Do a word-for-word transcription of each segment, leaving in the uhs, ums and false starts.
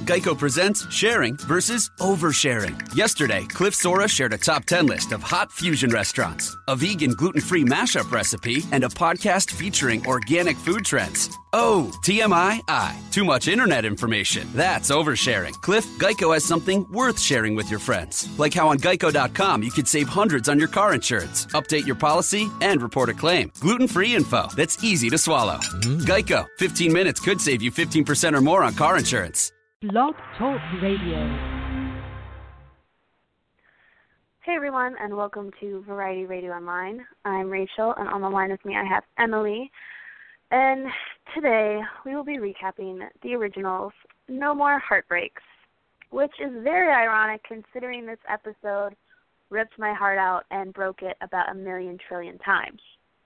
Geico presents sharing versus oversharing. Yesterday, Cliff Sora shared a top ten list of hot fusion restaurants, a vegan gluten-free mashup recipe, and a podcast featuring organic food trends. Oh, T M I, I. Too much internet information. That's oversharing. Cliff, Geico has something worth sharing with your friends. Like how on geico dot com you could save hundreds on your car insurance, update your policy, and report a claim. Gluten-free info that's easy to swallow. Mm. Geico. fifteen minutes could save you fifteen percent or more on car insurance. Blog Talk Radio. Hey everyone, and welcome to Variety Radio Online. I'm Rachel, and on the line with me I have Emily. And today we will be recapping the originals, No More Heartbreaks, which is very ironic considering this episode ripped my heart out and broke it about a million trillion times.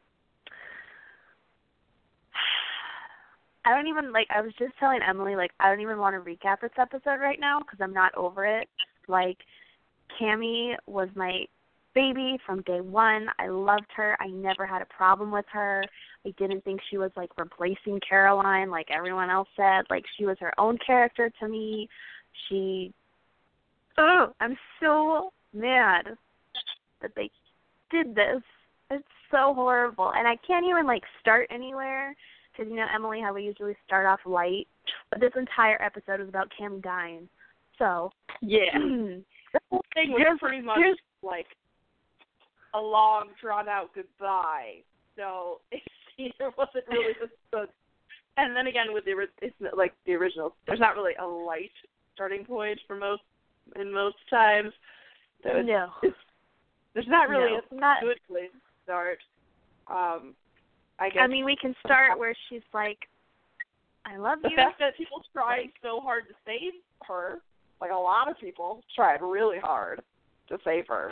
I don't even, like, I was just telling Emily, like, I don't even want to recap this episode right now because I'm not over it. Like, Cammy was my baby from day one. I loved her. I never had a problem with her. I didn't think she was, like, replacing Caroline like everyone else said. Like, she was her own character to me. She, oh, I'm so mad that they did this. It's so horrible. And I can't even, like, start anywhere. Because, you know, Emily, how we usually start off light. But this entire episode is about Cammy dying. So. Yeah. The whole thing was pretty much like a long, drawn-out goodbye. So it either wasn't really just the. And then again, with the it's like the original, there's not really a light starting point for most, in most times. So it's, no. It's, there's not really no, a not, good place to start. Um. I guess. I mean, we can start where she's like, I love the you. The fact that people tried so hard to save her, like a lot of people tried really hard to save her.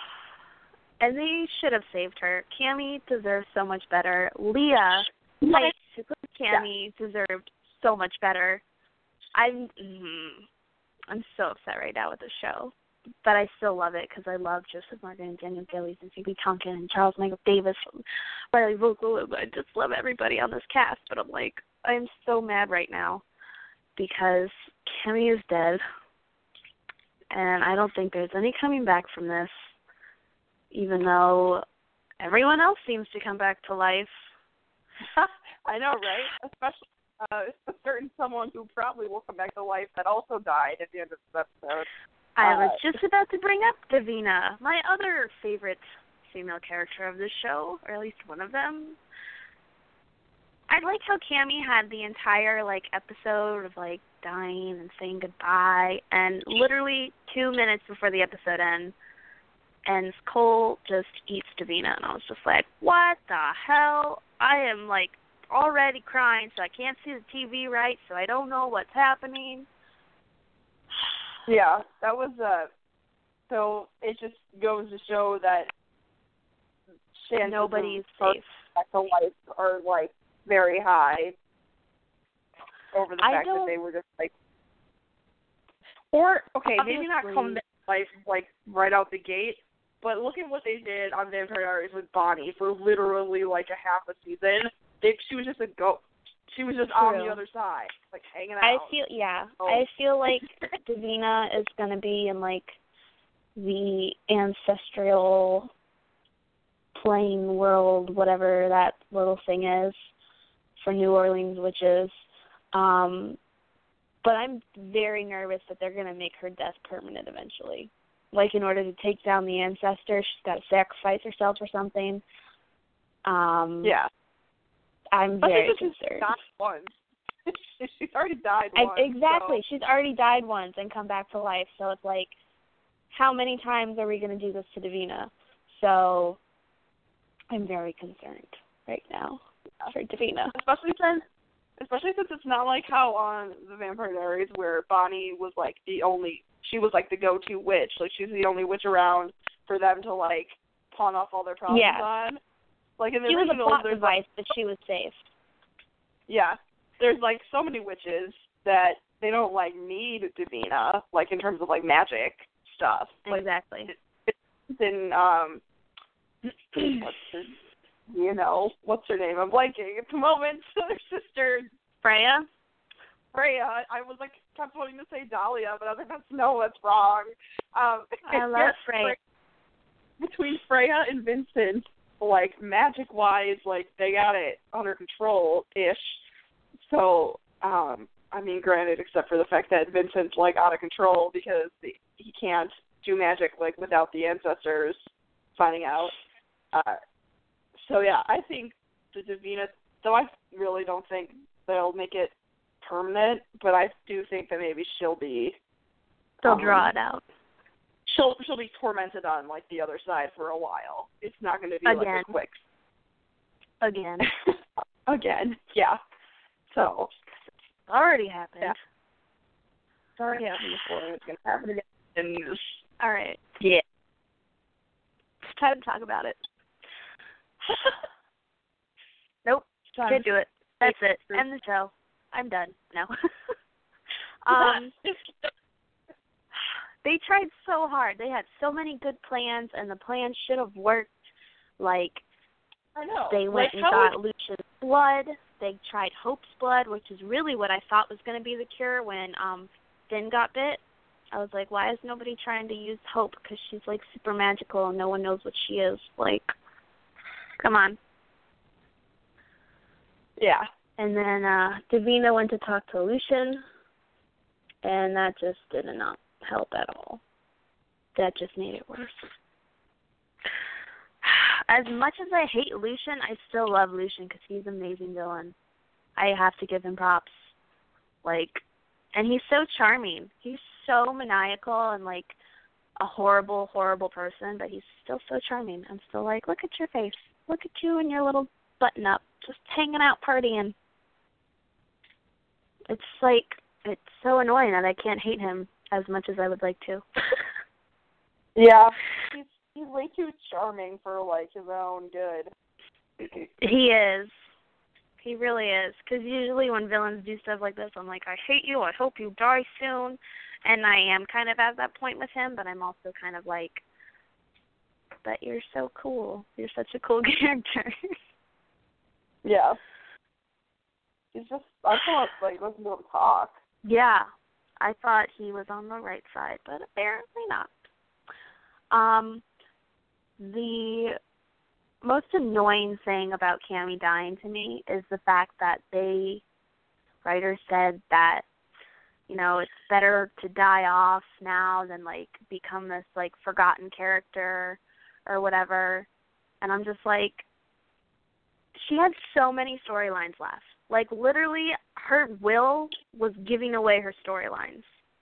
And they should have saved her. Cammy deserves so much better. Leah, like, Cammy yeah. deserved so much better. I'm, mm, I'm so upset right now with the show. But I still love it because I love Joseph Morgan and Daniel Gillies and Phoebe Tonkin and Charles Michael Davis and Riley Vogel. I just love everybody on this cast. But I'm like, I'm so mad right now because Cammy is dead. And I don't think there's any coming back from this, even though everyone else seems to come back to life. I know, right? Especially uh, a certain someone who probably will come back to life that also died at the end of this episode. I was just about to bring up Davina, my other favorite female character of the show, or at least one of them. I like how Cammy had the entire, like, episode of, like, dying and saying goodbye, and literally two minutes before the episode ends, and Cole just eats Davina, and I was just like, what the hell? I am, like, already crying, so I can't see the T V right, so I don't know what's happening. Yeah, that was, uh, so it just goes to show that chances nobody's of safe. Back to life are, like, very high over the I fact don't, that they were just, like, or, okay, obviously, maybe not come back to life, like, right out the gate, but look at what they did on Vampire Diaries with Bonnie for literally, like, a half a season. They, she was just a ghost. She was just True. on the other side, like hanging out. I feel, yeah. Oh. I feel like Davina is going to be in, like, the ancestral plane world, whatever that little thing is, for New Orleans witches. Um, but I'm very nervous that they're going to make her death permanent eventually. Like, in order to take down the ancestor, she's got to sacrifice herself or something. Um, yeah. I'm but very concerned. concerned. Died once. She's already died I, once. Exactly. So. She's already died once and come back to life. So it's like, how many times are we going to do this to Davina? So I'm very concerned right now for Davina. Especially since, especially since it's not like how on the Vampire Diaries where Bonnie was like the only, she was like the go-to witch. Like she's the only witch around for them to like pawn off all their problems yeah. on. Like in the she original, was a plot there's device, like, but she was safe. Yeah, there's like so many witches that they don't like need Davina, like in terms of like magic stuff. Like, exactly. In um, what's her, you know, what's her name? I'm blanking at the moment. Her sister Freya. Freya. I was like kept wanting to say Dahlia, but I was like, that's no, that's wrong. Um, I love Freya. Between Freya and Vincent, like magic wise, like they got it under control ish. So, um, I mean, granted, except for the fact that Vincent's like out of control because the, he can't do magic like without the ancestors finding out. Uh, so yeah, I think the Davina, though I really don't think they'll make it permanent, but I do think that maybe she'll be. They'll um, draw it out. She'll she'll be tormented on like the other side for a while. It's not going to be Again. like a quick. Again. Again, yeah. So. It's already happened. Yeah. It's already happened before, and it's going to happen again. And all right. Yeah. It's time to talk about it. Nope. Can't do it. That's it. End the show. I'm done. No. um. They tried so hard. They had so many good plans, and the plans should have worked. Like, I know. They went like, and got would... Lucian's blood. They tried Hope's blood, which is really what I thought was going to be the cure when um, Finn got bit. I was like, why is nobody trying to use Hope? Because she's, like, super magical and no one knows what she is. Like, come on. Yeah. And then uh, Davina went to talk to Lucian, and that just did not help at all. That just made it worse. As much as I hate Lucian, I still love Lucian because he's an amazing villain. I have to give him props. Like, and he's so charming. He's so maniacal and, like, a horrible, horrible person, but he's still so charming. I'm still like, look at your face. Look at you and your little button-up, just hanging out, partying. It's, like, it's so annoying that I can't hate him as much as I would like to. Yeah. He's he's way too charming for, like, his own good. He is. He really is. Because usually when villains do stuff like this, I'm like, I hate you. I hope you die soon. And I am kind of at that point with him, but I'm also kind of like, but you're so cool. You're such a cool character. Yeah. He's just, I thought, like, listen to him talk. Yeah. I thought he was on the right side, but apparently not. Um, the most annoying thing about Cammy dying to me is the fact that they, writers said that, you know, it's better to die off now than, like, become this, like, forgotten character or whatever. And I'm just like, she had so many storylines left. Like, literally, her will was giving away her storylines.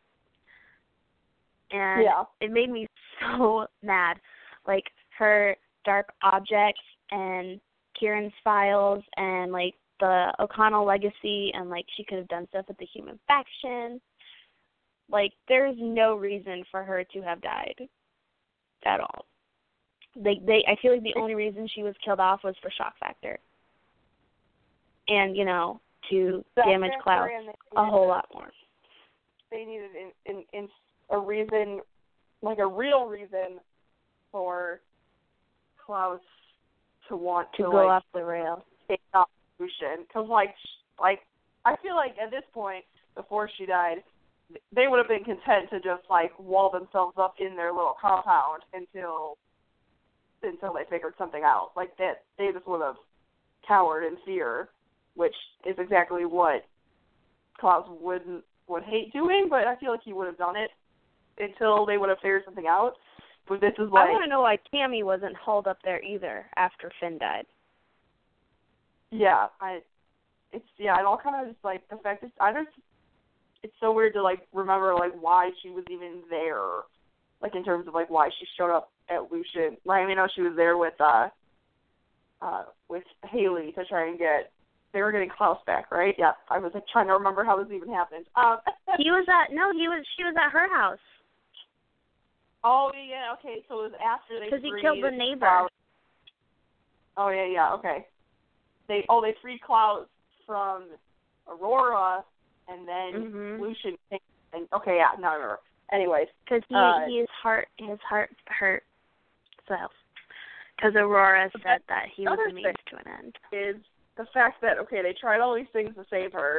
And yeah. It made me so mad. Like, her Dark Objects and Kieran's Files and, like, the O'Connell legacy, and, like, she could have done stuff with the human faction. Like, there's no reason for her to have died at all. They, they, I feel like the only reason she was killed off was for shock factor. And, you know, to That damage Klaus a whole lot more. They needed in, in, in a reason, like a real reason for Klaus to want to, to go like, off the rail. Take off Lucian. Because, like, like, I feel like at this point, before she died, they would have been content to just, like, wall themselves up in their little compound until until they figured something out. Like, that they just would have cowered in fear, which is exactly what Klaus wouldn't would hate doing, but I feel like he would have done it until they would have figured something out. But this is like, I want to know why Cammy wasn't hauled up there either after Finn died. Yeah, I. It's yeah, it all kind of just like the fact that I just. It's so weird to like remember like why she was even there, like in terms of like why she showed up at Lucian. Like I mean, I know she was there with uh, uh, with Haley to try and get. They were getting Klaus back, right? Yeah, I was like trying to remember how this even happened. Um, he was at no, he was she was at her house. Oh yeah, okay. So it was after they because he freed killed the neighbor. Klaus. Oh yeah, yeah, okay. They oh they freed Klaus from Aurora, and then mm-hmm. Lucian. And okay, yeah, now I remember. Anyways, because he uh, his heart his heart hurt. So, because Aurora said that he was a means to an end. Is the fact that okay they tried all these things to save her,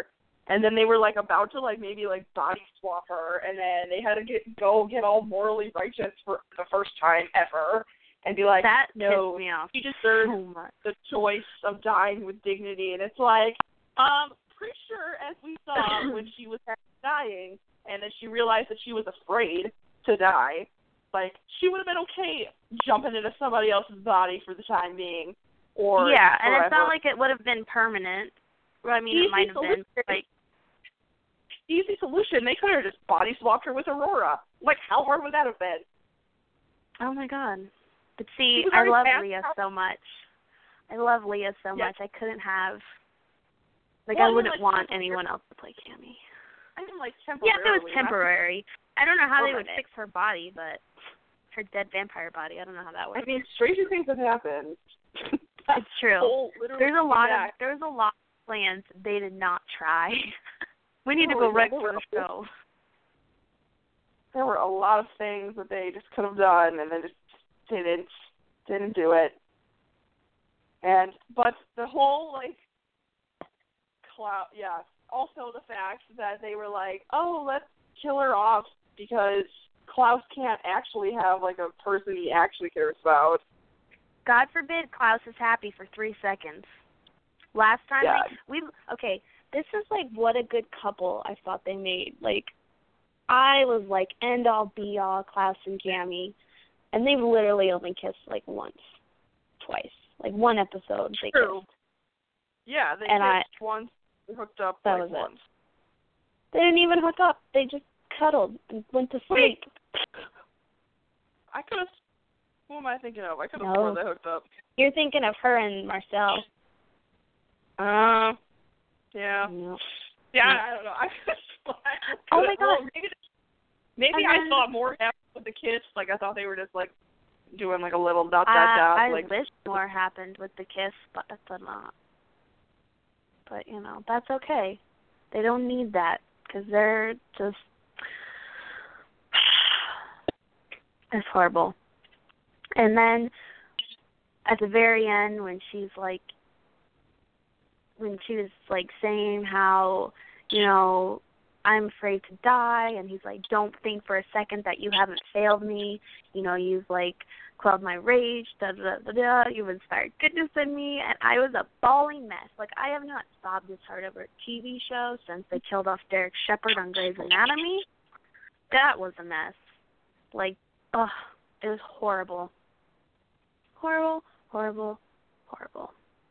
and then they were like about to like maybe like body swap her, and then they had to get go get all morally righteous for the first time ever, and be like, that no, pissed me off she deserves so much. the choice of dying with dignity. And it's like, um, pretty sure as we saw when she was dying, and then she realized that she was afraid to die, like she would have been okay jumping into somebody else's body for the time being. Or yeah, forever. and it's not like it would have been permanent. Well, I mean, Easy it might have solution. been like easy solution. They could have just body swapped her with Aurora. Like, how hard would that have been? Oh my God! But see, was I already love past Leah how- so much. I love Leah so Yeah. much. I couldn't have. Like, Well, I I mean, wouldn't like, want temporary- anyone else to play Cammy. I mean, like Yeah, temporarily. if it was temporary. I don't know how they would Permanent. fix her body, but her dead vampire body. I don't know how that I works. mean, stranger things have happened. It's true. Whole, There's a lot back. of there's a lot of plans they did not try. We need to Oh, go yeah, right there to were- the show. There were a lot of things that they just could have done, and then just didn't didn't do it. And but the whole like cloud, yeah. Also the fact that they were like, oh, let's kill her off because Klaus can't actually have like a person he actually cares about. God forbid Klaus is happy for three seconds. Last time Yeah. they, we okay, this is like what a good couple I thought they made. Like I was like end all be all Klaus and Cammy, and they've literally only kissed like once, twice, like one episode they True. kissed. Yeah, they And I- kissed once, they hooked up That like was it. once. They didn't even hook up. They just cuddled and went to sleep. Wait. I could have. Who am I thinking of? I could have No. sworn they hooked up. You're thinking of her and Marcel. Uh, yeah. No. Yeah, No. I don't know. I Oh my God. Well, maybe maybe And I then- thought more happened with the kiss. Like I thought they were just like doing like a little dot dot I, dot. I like wish more happened with the kiss, but that's not. But, you know, that's okay. They don't need that because they're just... It's horrible. And then at the very end when she's like, when she was like saying how, you know, I'm afraid to die, and he's like, don't think for a second that you haven't failed me. You know, you've like quelled my rage, da da da da. You've inspired goodness in me, and I was a bawling mess. Like I have not sobbed this hard over a T V show since they killed off Derek Shepherd on Grey's Anatomy. That was a mess. Like, ugh, it was horrible, horrible, horrible, horrible.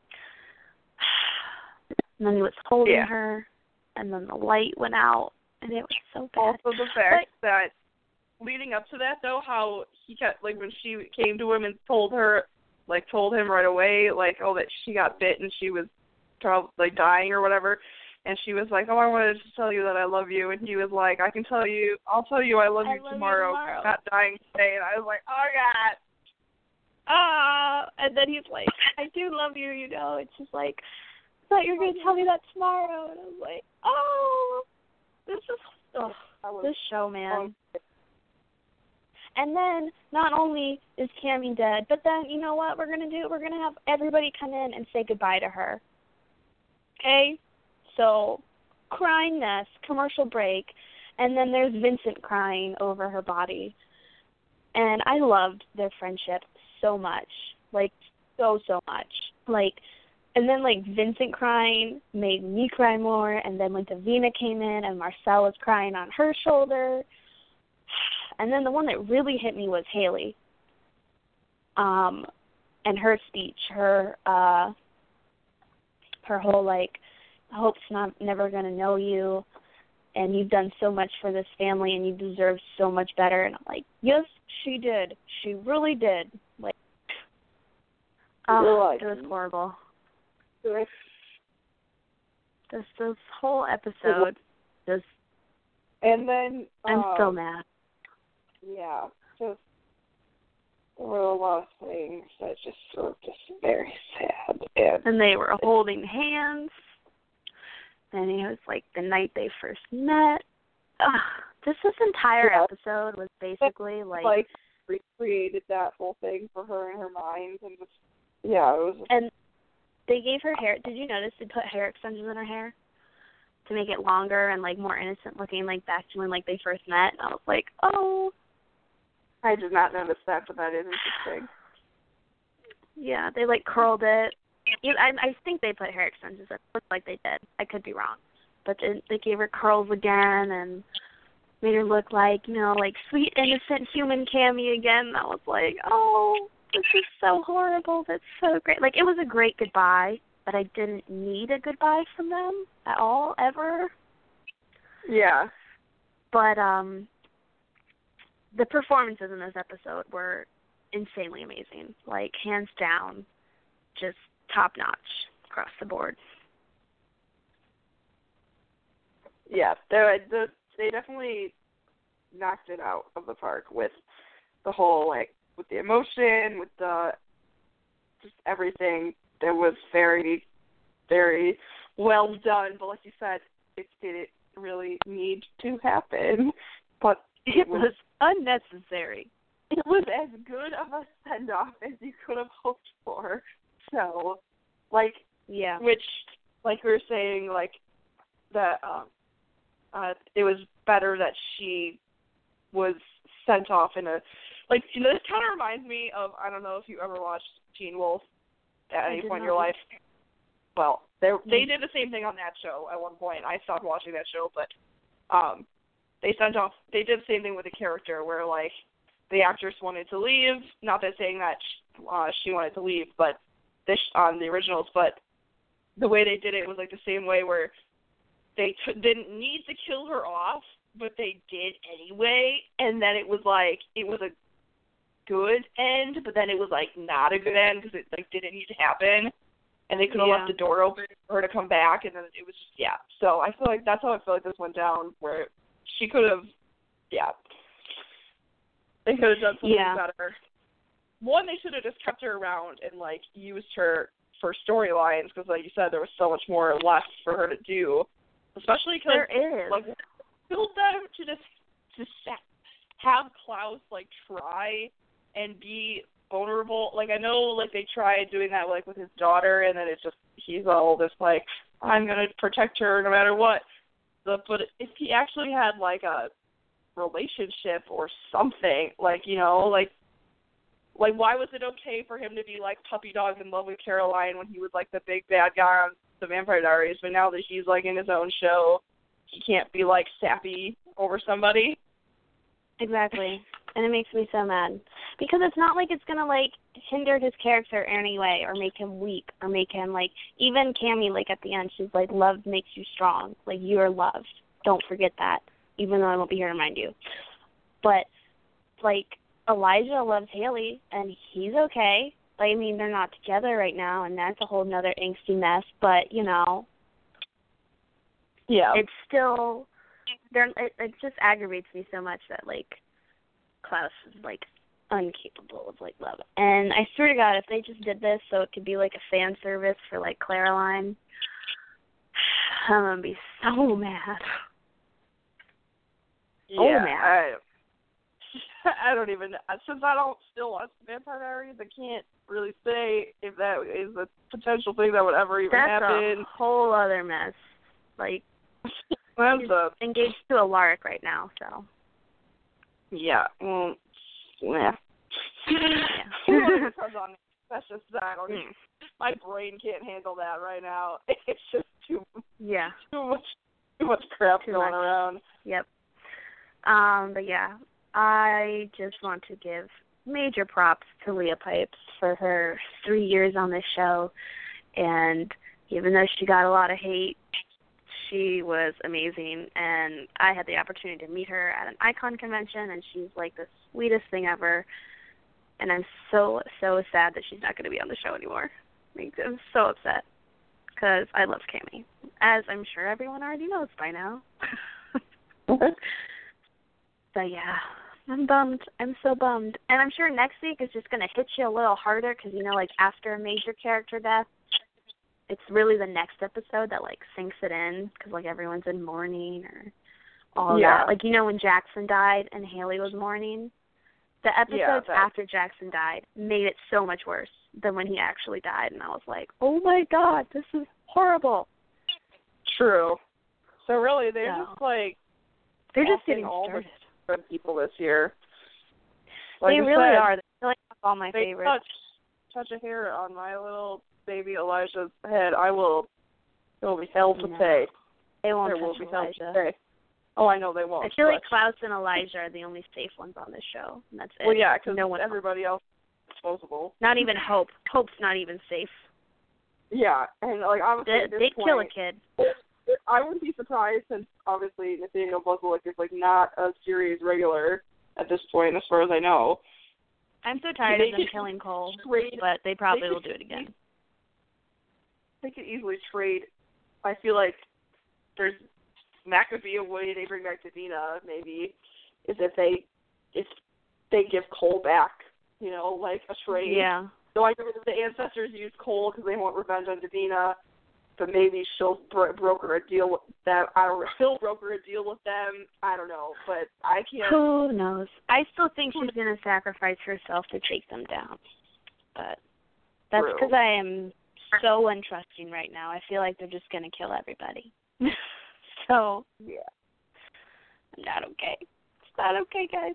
And then he was holding Yeah. her, and then the light went out, and it was so bad. also the fact that leading up to that though, how he kept like when she came to him and told her, like told him right away, like oh that she got bit and she was probably like dying or whatever, and she was like, oh I wanted to tell you that I love you, and he was like, I can tell you, I'll tell you I love I you love you tomorrow. tomorrow. I'm not dying today, and I was like, oh God. Ah, and then he's like, I do love you, you know. It's just like, I thought you were going to tell me that tomorrow. And I was like, oh, this is, oh, I was this show, man. And then not only is Cammy dead, but then, you know what we're going to do? We're going to have everybody come in and say goodbye to her. Okay? So, crying mess, commercial break, and then there's Vincent crying over her body. And I loved their friendship so much. Like, so, so much. Like, and then, like, Vincent crying made me cry more. And then when Davina came in and Marcel was crying on her shoulder. And then the one that really hit me was Haley. Um, and her speech, her, uh, her whole, like, Hope's not never going to know you. And you've done so much for this family, and you deserve so much better. And I'm like, yes, she did. She really did. Like, oh, like, it was horrible. Like, This this whole episode, just and then I'm um, so mad. Yeah, just there were a lot of things that just were just very sad. And And they were holding hands. And it was like the night they first met. Ugh, this this entire Yeah. episode was basically like, like recreated that whole thing for her in her mind, and just yeah, it was. and they gave her hair. Did you notice they put hair extensions in her hair? to make it longer and, like, more innocent looking, like, back to when, like, they first met. And I was like, oh. I did not notice that, but that is interesting. Yeah, they, like, curled it. I, I think they put hair extensions. It looked like they did. I could be wrong. But they, they gave her curls again and made her look like, you know, like sweet, innocent human Cammy again. And I was like, oh, this is so horrible. That's so great. Like, it was a great goodbye, but I didn't need a goodbye from them at all, ever. Yeah. But um, the performances in this episode were insanely amazing. Like, hands down, just top-notch across the board. Yeah, they they definitely knocked it out of the park with the whole, like, with the emotion, with the, just everything. That was very, very well done. But like you said, it didn't really need to happen. But it, it was, was unnecessary. It was as good of a send-off as you could have hoped for. So, like, yeah, which, like we were saying, like, that um, uh, it was better that she was sent off in a, like, you know, this kind of reminds me of, I don't know if you ever watched Teen Wolf at any point in your life. Well, they they did the same thing on that show at one point. I stopped watching that show, but um, they sent off, they did the same thing with a character where, like, the actress wanted to leave, not that saying that uh, she wanted to leave, but this on the originals, but the way they did it was like the same way where they t- didn't need to kill her off, but they did anyway, and then it was like, it was a good end, but then it was like not a good end because it like didn't need to happen, and they could have yeah. left the door open for her to come back, and then it was just, yeah. So I feel like that's how I feel like this went down, where she could have, yeah. They could have done something yeah. better. One, they should have just kept her around and, like, used her for storylines because, like you said, there was so much more left for her to do. Especially because, there is. like, killed them to just, just have Klaus, like, try and be vulnerable. Like, I know, like, they tried doing that, like, with his daughter, and then it's just, he's all just, like, I'm going to protect her no matter what. But, but if he actually had, like, a relationship or something, like, you know, like, like, why was it okay for him to be, like, puppy dog in love with Caroline when he was, like, the big bad guy on The Vampire Diaries, but now that he's, like, in his own show, he can't be, like, sappy over somebody? Exactly. And it makes me so mad. Because it's not like it's going to, like, hinder his character in any way or make him weak or make him, like, even Cammy, like, at the end, she's like, love makes you strong. Like, you are loved. Don't forget that, even though I won't be here to remind you. But, like, Elijah loves Haley, and he's okay. I mean, they're not together right now, and that's a whole nother angsty mess. But, you know, yeah, it's still, they're, it, it just aggravates me so much that, like, Klaus is, like, incapable of, like, love. And I swear to God, if they just did this so it could be, like, a fan service for, like, Caroline, I'm going to be so mad. Yeah, oh, mad. I, I don't even, since I don't still watch Vampire Diaries, I can't really say if that is a potential thing that would ever even That's happen. That's a whole other mess. Like, That's a, engaged to a lark right now, so. Yeah, well, yeah. yeah. That's just, I don't even, my brain can't handle that right now. It's just too, yeah. too much, too much crap too going much. around. Yep. Um, but yeah, I just want to give major props to Leah Pipes for her three years on this show, and even though she got a lot of hate, she was amazing, and I had the opportunity to meet her at an Icon convention, and she's like the sweetest thing ever, and I'm so, so sad that she's not going to be on the show anymore. Like, I'm so upset, because I love Cammy, as I'm sure everyone already knows by now. But yeah, I'm bummed. I'm so bummed. And I'm sure next week is just going to hit you a little harder because, you know, like after a major character death, it's really the next episode that, like, sinks it in because, like, everyone's in mourning or all yeah. that. Like, you know, when Jackson died and Haley was mourning, the episodes yeah, after Jackson died made it so much worse than when he actually died. And I was like, oh, my God, this is horrible. True. So really, they're so. just like they're just getting all started. The good people this year. Like they I really said, are. They're like all my they favorites. Touch, touch a hair on my little baby Elijah's head, I will. There will be hell to no. pay. They won't there touch will be Elijah. hell to pay. Oh, I know they won't. I feel but... like Klaus and Elijah are the only safe ones on this show, and that's it. Well, yeah, because no one everybody else is disposable. Not even Hope. Hope's not even safe. Yeah, and like obviously they, at this they'd point, kill a kid. I wouldn't be surprised since obviously Nathaniel Buzzlick is like not a series regular at this point, as far as I know. I'm so tired they of them killing Cole, trade, but they probably they will could, do it again. They could easily trade. I feel like there's that could be a way they bring back Davina. Maybe is if they if they give Cole back, you know, like a trade. Yeah. So I know that the ancestors use Cole because they want revenge on Davina, but maybe she'll bro- broker a deal with them. I don't know. She'll broker a deal with them. I don't know, but I can't. Who knows? I still think she's going to sacrifice herself to take them down. But that's because I am so untrusting right now. I feel like they're just going to kill everybody. so, yeah. I'm not okay. It's not okay, guys.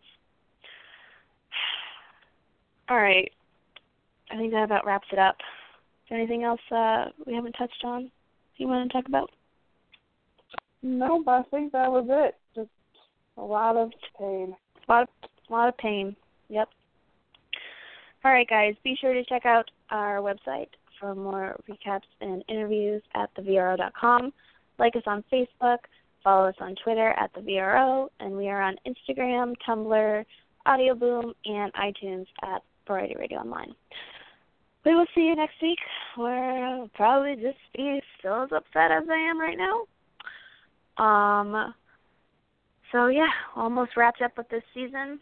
All right. I think that about wraps it up. Is there anything else uh, we haven't touched on you want to talk about? No, but I think that was it. Just a lot of pain. A lot of, a lot of pain. Yep. All right, guys. Be sure to check out our website for more recaps and interviews at the V R O dot com. Like us on Facebook. Follow us on Twitter at the V R O. And we are on Instagram, Tumblr, Audio Boom, and iTunes at Variety Radio Online. We will see you next week, where I'll probably just be still as upset as I am right now. Um. So, yeah, almost wrapped up with this season.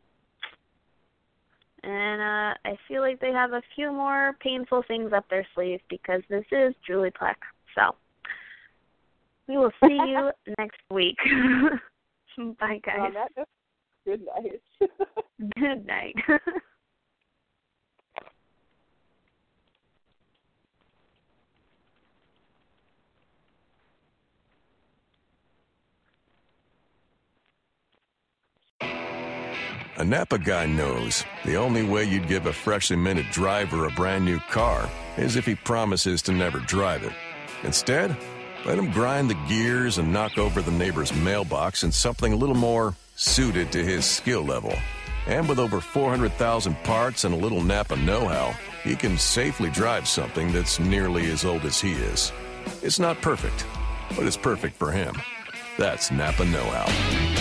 And uh, I feel like they have a few more painful things up their sleeve because this is Julie Plec. So, we will see you next week. Bye, guys. On that note, good night. Good night. A Napa guy knows the only way you'd give a freshly minted driver a brand new car is if he promises to never drive it. Instead, let him grind the gears and knock over the neighbor's mailbox in something a little more suited to his skill level. And with over four hundred thousand parts and a little Napa know-how, he can safely drive something that's nearly as old as he is. It's not perfect, but it's perfect for him. That's Napa know-how.